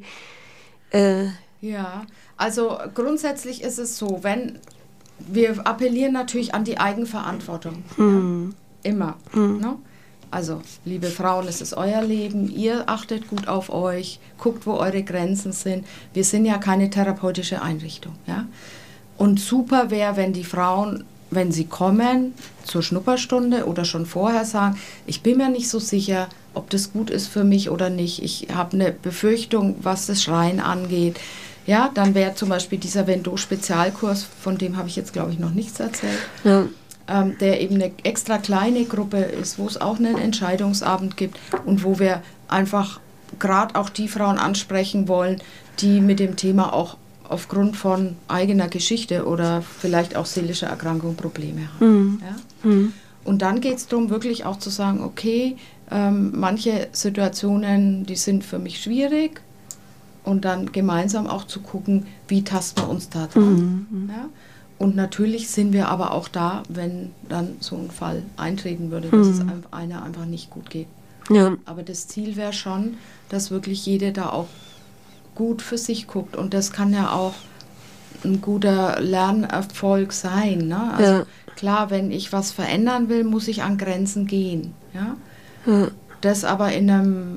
[SPEAKER 2] Äh
[SPEAKER 4] ja, also grundsätzlich ist es so, wenn wir appellieren natürlich an die Eigenverantwortung. Hm. Ja, immer. Hm. Ne? Also, liebe Frauen, es ist euer Leben, ihr achtet gut auf euch, guckt, wo eure Grenzen sind. Wir sind ja keine therapeutische Einrichtung. Ja? Und super wäre, wenn die Frauen, wenn sie kommen zur Schnupperstunde oder schon vorher sagen, ich bin mir nicht so sicher, ob das gut ist für mich oder nicht. Ich habe eine Befürchtung, was das Schreien angeht. Ja, dann wäre zum Beispiel dieser Vendo-Spezialkurs, von dem habe ich jetzt, glaube ich, noch nichts erzählt. Ja. Ähm, der eben eine extra kleine Gruppe ist, wo es auch einen Entscheidungsabend gibt und wo wir einfach gerade auch die Frauen ansprechen wollen, die mit dem Thema auch aufgrund von eigener Geschichte oder vielleicht auch seelischer Erkrankung Probleme haben. Mhm. Ja? Mhm. Und dann geht es darum, wirklich auch zu sagen, okay, ähm, manche Situationen, die sind für mich schwierig und dann gemeinsam auch zu gucken, wie tasten wir uns da dran. Mhm. Ja? Und natürlich sind wir aber auch da, wenn dann so ein Fall eintreten würde, dass mhm. es einem, einer einfach nicht gut geht. Ja. Aber das Ziel wäre schon, dass wirklich jede da auch gut für sich guckt. Und das kann ja auch ein guter Lernerfolg sein. Ne? Also ja. klar, wenn ich was verändern will, muss ich an Grenzen gehen. Ja? Ja. Das aber in einem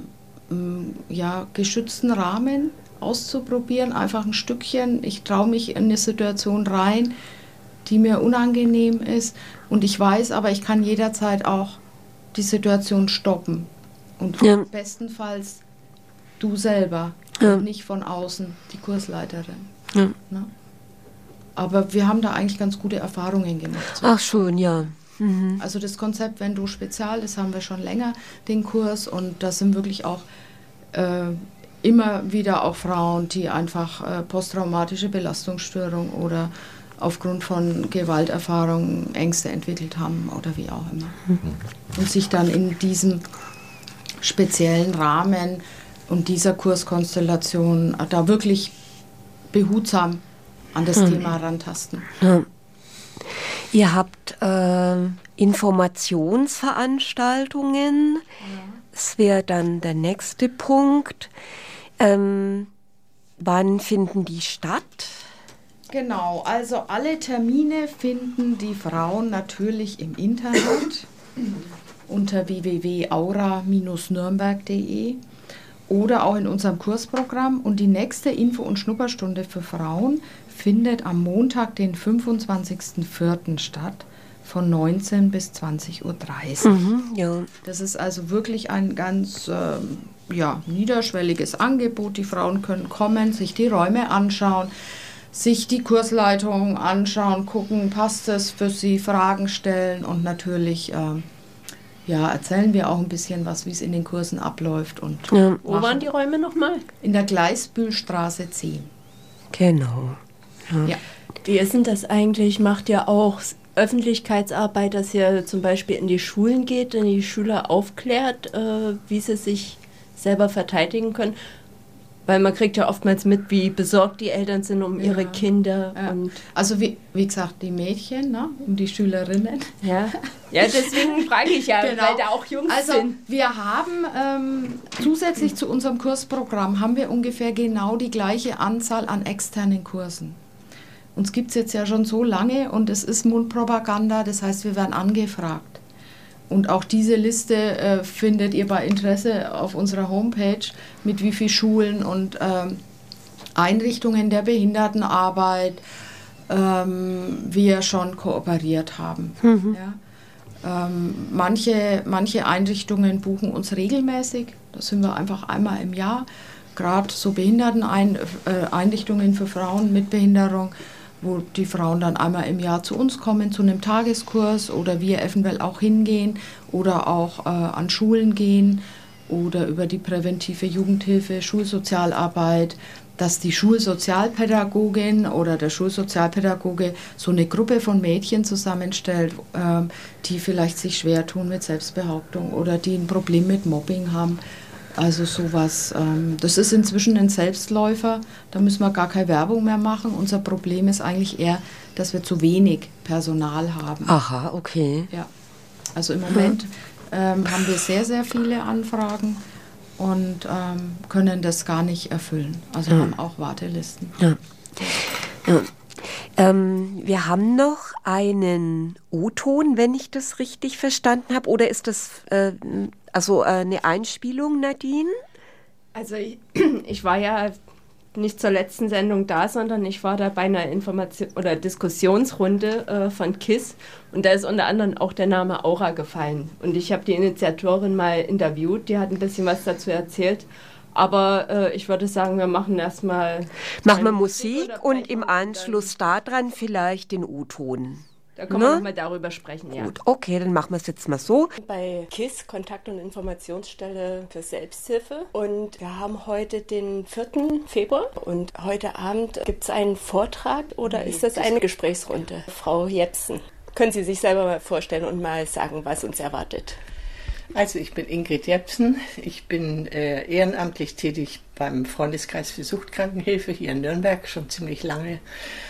[SPEAKER 4] ja, geschützten Rahmen auszuprobieren, einfach ein Stückchen. Ich traue mich in eine Situation rein, die mir unangenehm ist und ich weiß, aber ich kann jederzeit auch die Situation stoppen und ja. bestenfalls du selber ja. und nicht von außen die Kursleiterin. Ja. Ne? Aber wir haben da eigentlich ganz gute Erfahrungen gemacht.
[SPEAKER 2] Ach schon, ja.
[SPEAKER 4] Mhm. Also das Konzept Vendo Spezial, das haben wir schon länger, den Kurs, und das sind wirklich auch äh, immer wieder auch Frauen, die einfach äh, posttraumatische Belastungsstörung oder aufgrund von Gewalterfahrungen Ängste entwickelt haben oder wie auch immer. Mhm. Und sich dann in diesem speziellen Rahmen und dieser Kurskonstellation äh, da wirklich behutsam an das mhm. Thema herantasten.
[SPEAKER 2] Ja. Ihr habt äh, Informationsveranstaltungen. Das ja. wäre dann der nächste Punkt. Ähm, wann finden die statt?
[SPEAKER 4] Genau, also alle Termine finden die Frauen natürlich im Internet unter w w w punkt aura Bindestrich nürnberg punkt de oder auch in unserem Kursprogramm. Und die nächste Info- und Schnupperstunde für Frauen findet am Montag, den fünfundzwanzigsten vierten statt, von neunzehn bis zwanzig Uhr dreißig. Mhm, ja. Das ist also wirklich ein ganz ähm, ja, niederschwelliges Angebot. Die Frauen können kommen, sich die Räume anschauen, sich die Kursleitung anschauen, gucken, passt es für sie, Fragen stellen und natürlich ähm, ja, erzählen wir auch ein bisschen was, wie es in den Kursen abläuft. Und
[SPEAKER 3] ja. Wo waren die Räume nochmal?
[SPEAKER 4] In der Gleisbühlstraße zehn.
[SPEAKER 2] Genau.
[SPEAKER 3] Ja. Ja. Wie ist denn das eigentlich? Macht ihr auch Öffentlichkeitsarbeit, dass ihr zum Beispiel in die Schulen geht, in die Schüler aufklärt, äh, wie sie sich selber verteidigen können? Weil man kriegt ja oftmals mit, wie besorgt die Eltern sind um ja. ihre Kinder.
[SPEAKER 4] Ja.
[SPEAKER 3] Und
[SPEAKER 4] also wie, wie gesagt, die Mädchen, ne? Und die Schülerinnen.
[SPEAKER 3] Ja, ja, deswegen frage ich ja, genau. weil da auch Jungs
[SPEAKER 4] also,
[SPEAKER 3] sind.
[SPEAKER 4] Wir haben ähm, zusätzlich zu unserem Kursprogramm haben wir ungefähr genau die gleiche Anzahl an externen Kursen. Uns gibt es jetzt ja schon so lange und es ist Mundpropaganda, das heißt, wir werden angefragt. Und auch diese Liste äh, findet ihr bei Interesse auf unserer Homepage, mit wie vielen Schulen und ähm, Einrichtungen der Behindertenarbeit ähm, wir schon kooperiert haben. Mhm. Ja. Ähm, manche, manche Einrichtungen buchen uns regelmäßig, da sind wir einfach einmal im Jahr, gerade so Behinderteneinrichtungen für Frauen mit Behinderung, wo die Frauen dann einmal im Jahr zu uns kommen, zu einem Tageskurs oder wir eventuell auch hingehen oder auch äh, an Schulen gehen oder über die präventive Jugendhilfe, Schulsozialarbeit, dass die Schulsozialpädagogin oder der Schulsozialpädagoge so eine Gruppe von Mädchen zusammenstellt, äh, die vielleicht sich schwer tun mit Selbstbehauptung oder die ein Problem mit Mobbing haben, Also sowas, ähm, das ist inzwischen ein Selbstläufer, da müssen wir gar keine Werbung mehr machen. Unser Problem ist eigentlich eher, dass wir zu wenig Personal haben.
[SPEAKER 2] Aha, okay.
[SPEAKER 4] Ja, also im Moment ähm, haben wir sehr, sehr viele Anfragen und ähm, können das gar nicht erfüllen. Also
[SPEAKER 2] ja.
[SPEAKER 4] haben auch Wartelisten.
[SPEAKER 2] Ja. Ja. Ähm, wir haben noch einen O-Ton, wenn ich das richtig verstanden habe. Oder ist das äh, also äh, eine Einspielung, Nadine?
[SPEAKER 3] Also ich, ich war ja nicht zur letzten Sendung da, sondern ich war da bei einer Information oder Diskussionsrunde äh, von KISS und da ist unter anderem auch der Name Aura gefallen. Und ich habe die Initiatorin mal interviewt, die hat ein bisschen was dazu erzählt. Aber äh, ich würde sagen, wir machen erstmal...
[SPEAKER 2] Machen wir Musik und im Anschluss daran vielleicht den U-Ton.
[SPEAKER 3] Da können ne? wir nochmal darüber sprechen, ja.
[SPEAKER 2] Gut, okay, dann machen wir es jetzt mal so.
[SPEAKER 5] Bei KISS, Kontakt- und Informationsstelle für Selbsthilfe. Und wir haben heute den vierten Februar. Und heute Abend gibt es einen Vortrag oder nee, ist das eine Gesprächsrunde? Frau Jepsen, können Sie sich selber mal vorstellen und mal sagen, was uns erwartet?
[SPEAKER 6] Also ich bin Ingrid Jepsen, ich bin äh, ehrenamtlich tätig beim Freundeskreis für Suchtkrankenhilfe hier in Nürnberg, schon ziemlich lange.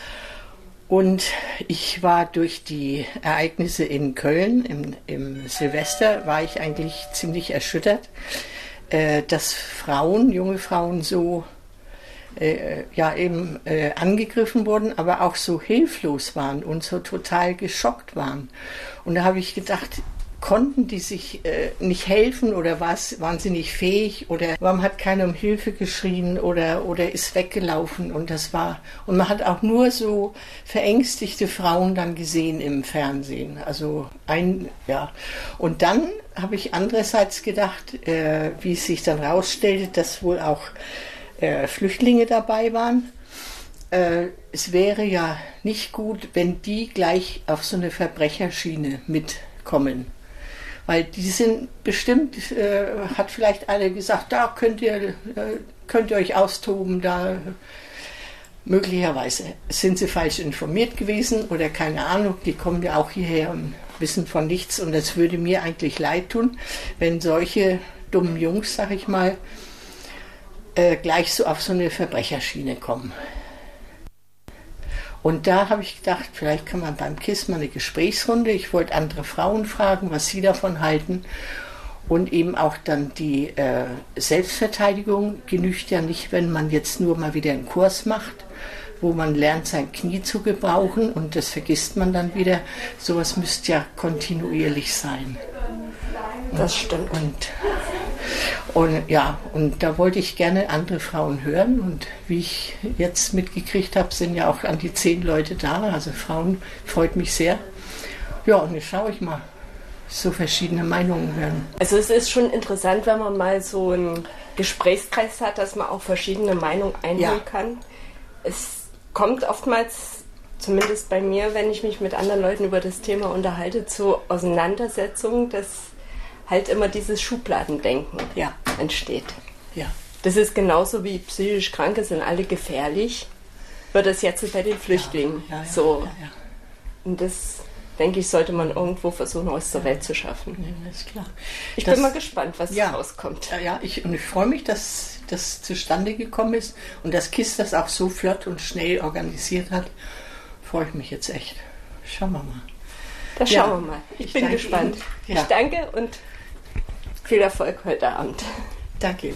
[SPEAKER 6] Und ich war durch die Ereignisse in Köln im, im Silvester, war ich eigentlich ziemlich erschüttert, äh, dass Frauen, junge Frauen so äh, ja eben äh, angegriffen wurden, aber auch so hilflos waren und so total geschockt waren. Und da habe ich gedacht, konnten die sich äh, nicht helfen oder was, waren sie nicht fähig oder warum hat keiner um Hilfe geschrien oder, oder ist weggelaufen und das war, und man hat auch nur so verängstigte Frauen dann gesehen im Fernsehen, also ein, ja, und dann habe ich andererseits gedacht, äh, wie es sich dann rausstellte, dass wohl auch äh, Flüchtlinge dabei waren. Äh, es wäre ja nicht gut, wenn die gleich auf so eine Verbrecherschiene mitkommen. Weil die sind bestimmt, äh, hat vielleicht einer gesagt, da könnt ihr, äh, könnt ihr euch austoben, da möglicherweise sind sie falsch informiert gewesen oder keine Ahnung, die kommen ja auch hierher und wissen von nichts und das würde mir eigentlich leid tun, wenn solche dummen Jungs, sag ich mal, äh, gleich so auf so eine Verbrecherschiene kommen. Und da habe ich gedacht, vielleicht kann man beim KISS mal eine Gesprächsrunde. Ich wollte andere Frauen fragen, was sie davon halten. Und eben auch dann die äh, Selbstverteidigung genügt ja nicht, wenn man jetzt nur mal wieder einen Kurs macht, wo man lernt, sein Knie zu gebrauchen und das vergisst man dann wieder. Sowas müsste ja kontinuierlich sein.
[SPEAKER 5] Das stimmt.
[SPEAKER 6] Und, und ja, und da wollte ich gerne andere Frauen hören und wie ich jetzt mitgekriegt habe, sind ja auch an die zehn Leute da, also Frauen, freut mich sehr. Ja, und jetzt schaue ich mal, so verschiedene Meinungen hören.
[SPEAKER 5] Also es ist schon interessant, wenn man mal so einen Gesprächskreis hat, dass man auch verschiedene Meinungen einholen ja. kann. Es kommt oftmals, zumindest bei mir, wenn ich mich mit anderen Leuten über das Thema unterhalte, zu Auseinandersetzungen, dass halt immer dieses Schubladendenken
[SPEAKER 6] ja.
[SPEAKER 5] entsteht.
[SPEAKER 6] Ja.
[SPEAKER 5] Das ist genauso wie psychisch Kranke sind alle gefährlich, wird das jetzt bei den Flüchtlingen
[SPEAKER 6] ja, ja, ja,
[SPEAKER 5] so.
[SPEAKER 6] Ja, ja.
[SPEAKER 5] Und das, denke ich, sollte man irgendwo versuchen, aus der Welt zu schaffen.
[SPEAKER 6] Ja, ist klar.
[SPEAKER 5] Ich
[SPEAKER 6] das,
[SPEAKER 5] bin mal gespannt, was
[SPEAKER 6] ja,
[SPEAKER 5] rauskommt.
[SPEAKER 6] Ja, ich, und ich freue mich, dass das zustande gekommen ist und dass KISS das auch so flott und schnell organisiert hat. Freue ich mich jetzt echt. Schauen wir mal.
[SPEAKER 5] Das
[SPEAKER 6] ja,
[SPEAKER 5] schauen wir mal. Ich, ich bin gespannt.
[SPEAKER 6] Ja.
[SPEAKER 5] Ich danke und viel Erfolg heute Abend.
[SPEAKER 6] Danke.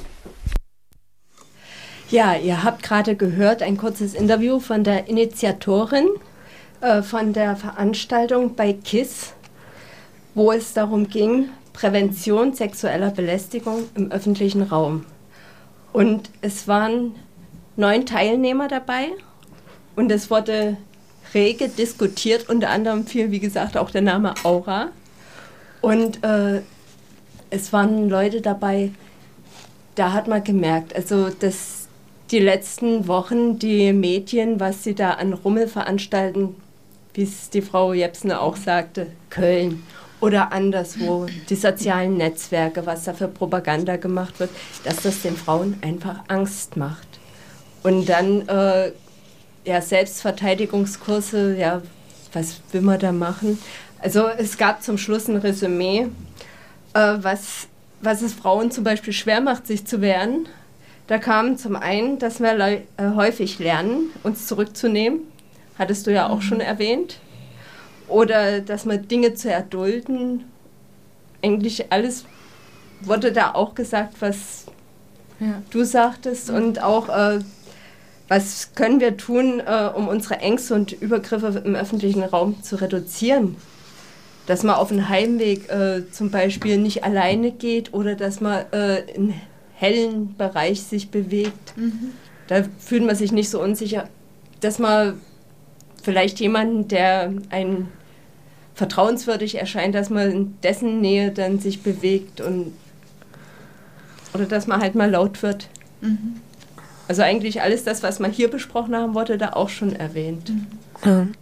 [SPEAKER 3] Ja, ihr habt gerade gehört, ein kurzes Interview von der Initiatorin äh, von der Veranstaltung bei KISS, wo es darum ging, Prävention sexueller Belästigung im öffentlichen Raum. Und es waren neun Teilnehmer dabei und es wurde rege diskutiert, unter anderem fiel, wie gesagt, auch der Name Aura. Und äh, es waren Leute dabei, da hat man gemerkt, also dass die letzten Wochen die Medien, was sie da an Rummel veranstalten, wie es die Frau Jepsen auch sagte, Köln oder anderswo, die sozialen Netzwerke, was da für Propaganda gemacht wird, dass das den Frauen einfach Angst macht. Und dann äh, ja, Selbstverteidigungskurse, ja, was will man da machen? Also es gab zum Schluss ein Resümee, äh, was was es Frauen zum Beispiel schwer macht, sich zu wehren, da kam zum einen, dass wir le- äh, häufig lernen, uns zurückzunehmen. Hattest du ja auch schon erwähnt. Oder dass wir Dinge zu erdulden. Eigentlich alles wurde da auch gesagt, was ja. du sagtest. Mhm. Und auch, äh, was können wir tun, äh, um unsere Ängste und Übergriffe im öffentlichen Raum zu reduzieren. Dass man auf den Heimweg äh, zum Beispiel nicht alleine geht oder dass man äh, in hellen Bereich sich bewegt. Mhm. Da fühlt man sich nicht so unsicher, dass man vielleicht jemanden, der einen vertrauenswürdig erscheint, dass man in dessen Nähe dann sich bewegt und oder dass man halt mal laut wird. Mhm. Also eigentlich alles das, was wir hier besprochen haben, wurde da auch schon erwähnt. Mhm.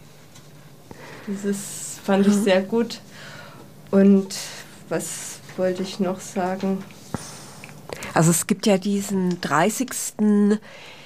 [SPEAKER 3] Dieses fand ich sehr gut. Und was wollte ich noch sagen?
[SPEAKER 2] Also es gibt ja diesen dreißigsten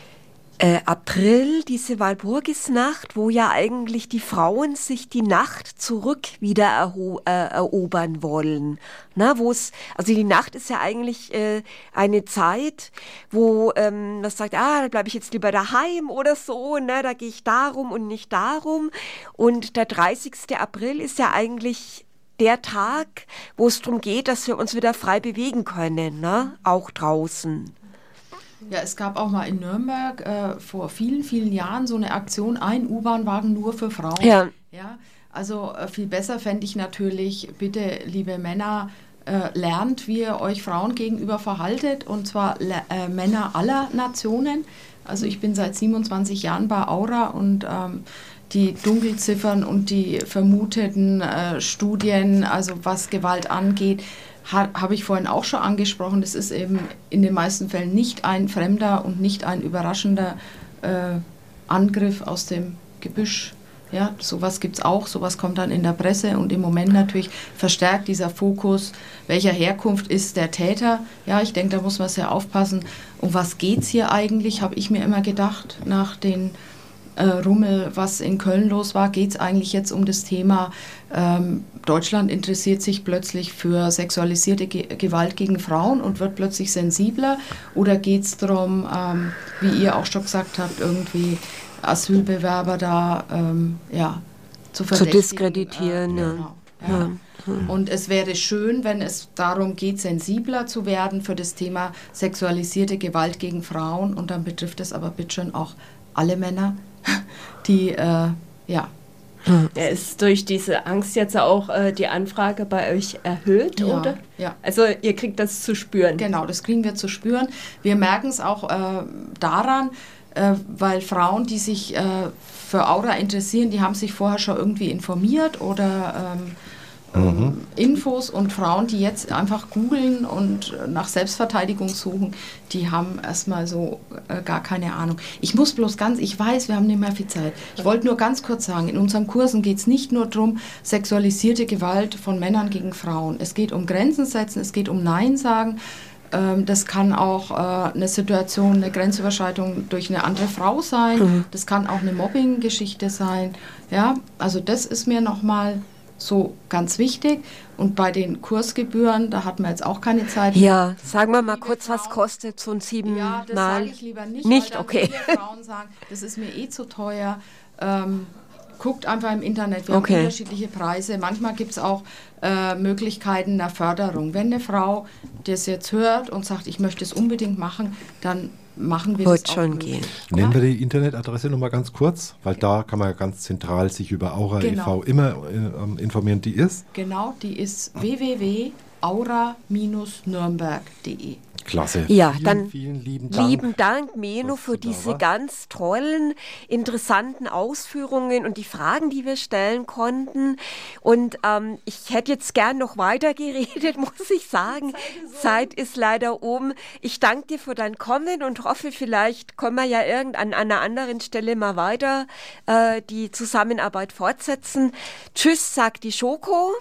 [SPEAKER 2] Äh, April, diese Walpurgisnacht, wo ja eigentlich die Frauen sich die Nacht zurück wieder erho- äh, erobern wollen. Na, wo es, also die Nacht ist ja eigentlich äh, eine Zeit, wo ähm, man sagt, ah, da bleibe ich jetzt lieber daheim oder so, ne, da gehe ich darum und nicht darum. Und der dreißigste April ist ja eigentlich der Tag, wo es darum geht, dass wir uns wieder frei bewegen können, ne, auch draußen.
[SPEAKER 4] Ja, es gab auch mal in Nürnberg äh, vor vielen, vielen Jahren so eine Aktion, ein U-Bahn-Wagen nur für Frauen.
[SPEAKER 2] Ja.
[SPEAKER 4] Ja, also äh, viel besser fände ich natürlich, bitte, liebe Männer, äh, lernt, wie ihr euch Frauen gegenüber verhaltet, und zwar le- äh, Männer aller Nationen. Also ich bin seit siebenundzwanzig Jahren bei Aura und ähm, die Dunkelziffern und die vermuteten äh, Studien, also was Gewalt angeht, ha, habe ich vorhin auch schon angesprochen. Das ist eben in den meisten Fällen nicht ein fremder und nicht ein überraschender äh, Angriff aus dem Gebüsch. Ja, sowas gibt es auch, sowas kommt dann in der Presse und im Moment natürlich verstärkt dieser Fokus, welcher Herkunft ist der Täter. Ja, ich denke, da muss man sehr aufpassen. Um was geht es hier eigentlich, habe ich mir immer gedacht, nach den äh, Rummel, was in Köln los war, geht es eigentlich jetzt um das Thema, ähm, Deutschland interessiert sich plötzlich für sexualisierte Ge- Gewalt gegen Frauen und wird plötzlich sensibler, oder geht es darum, ähm, wie ihr auch schon gesagt habt, irgendwie Asylbewerber da ähm, ja, zu
[SPEAKER 2] zu diskreditieren.
[SPEAKER 4] Äh,
[SPEAKER 2] ja.
[SPEAKER 4] genau, ja. Ja. Und es wäre schön, wenn es darum geht, sensibler zu werden für das Thema sexualisierte Gewalt gegen Frauen, und dann betrifft es aber bitte schon auch alle Männer, die, äh, ja.
[SPEAKER 3] Ja, ist durch diese Angst jetzt auch äh, die Anfrage bei euch erhöht,
[SPEAKER 4] Ja,
[SPEAKER 3] oder?
[SPEAKER 4] ja.
[SPEAKER 3] Also ihr kriegt das zu spüren.
[SPEAKER 4] Genau, das kriegen wir zu spüren. Wir merken es auch äh, daran, äh, weil Frauen, die sich äh, für Aura interessieren, die haben sich vorher schon irgendwie informiert oder ähm, mhm. äh, Infos, und Frauen, die jetzt einfach googeln und nach Selbstverteidigung suchen, die haben erstmal so äh, gar keine Ahnung. Ich muss bloß ganz, ich weiß, wir haben nicht mehr viel Zeit. Ich wollte nur ganz kurz sagen, in unseren Kursen geht es nicht nur darum, sexualisierte Gewalt von Männern gegen Frauen. Es geht um Grenzen setzen, es geht um Nein sagen. Das kann auch äh, eine Situation, eine Grenzüberschreitung durch eine andere Frau sein. Mhm. Das kann auch eine Mobbing-Geschichte sein. Ja, also das ist mir nochmal so ganz wichtig. Und bei den Kursgebühren, da hat man jetzt auch keine Zeit.
[SPEAKER 2] Ja, sagen wir mal kurz, Frauen, was kostet so ein sieben
[SPEAKER 4] Ja, das
[SPEAKER 2] Mal?
[SPEAKER 4] sage ich lieber nicht,
[SPEAKER 2] nicht
[SPEAKER 4] weil dann
[SPEAKER 2] okay.
[SPEAKER 4] viele Frauen sagen, das ist mir eh zu teuer. Ähm, guckt einfach im Internet, wir
[SPEAKER 2] Okay.
[SPEAKER 4] haben unterschiedliche Preise. Manchmal gibt es auch äh, Möglichkeiten der Förderung. Wenn eine Frau das jetzt hört und sagt, ich möchte es unbedingt machen, dann machen wir
[SPEAKER 2] Wird
[SPEAKER 4] das auch
[SPEAKER 2] schon
[SPEAKER 4] möglich.
[SPEAKER 2] gehen.
[SPEAKER 1] Nennen wir die Internetadresse nochmal ganz kurz, weil da kann man ja ganz zentral sich über Aura
[SPEAKER 4] Genau.
[SPEAKER 1] e V immer äh, informieren, die ist.
[SPEAKER 4] Genau, die ist w w w punkt aura Bindestrich nürnberg punkt d e.
[SPEAKER 1] Klasse.
[SPEAKER 2] Ja,
[SPEAKER 1] vielen,
[SPEAKER 2] dann
[SPEAKER 1] vielen lieben Dank.
[SPEAKER 2] Lieben Dank, Meno,
[SPEAKER 1] dass
[SPEAKER 2] für
[SPEAKER 1] du da
[SPEAKER 2] diese
[SPEAKER 1] warst.
[SPEAKER 2] ganz tollen, interessanten Ausführungen und die Fragen, die wir stellen konnten. Und ähm, ich hätte jetzt gern noch weiter geredet, muss ich sagen. Zeit ist leider um. Ich danke dir für dein Kommen und hoffe, vielleicht können wir ja irgendwann an einer anderen Stelle mal weiter äh, die Zusammenarbeit fortsetzen. Tschüss, sagt die Schoko.